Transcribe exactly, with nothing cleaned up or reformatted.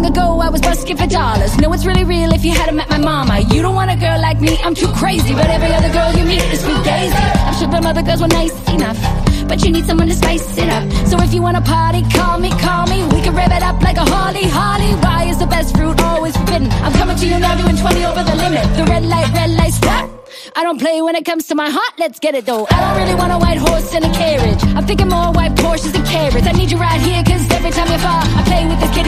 ago I was busking for dollars. No, it's really real if you hadn't met my mama. You don't want a girl like me, I'm too crazy. But every other girl you meet is fugazi. I'm sure them other girls were nice enough, but you need someone to spice it up. So if you wanna party, call me, call me. We can rev it up like a Harley, Harley. Why is the best fruit always forbidden? I'm coming to you now doing twenty over the limit. The red light, red light, stop. I don't play when it comes to my heart, let's get it though. I don't really want a white horse and a carriage. I'm thinking more white Porsches and carrots. I need you right here, cause every time you fall, I play with this kitty.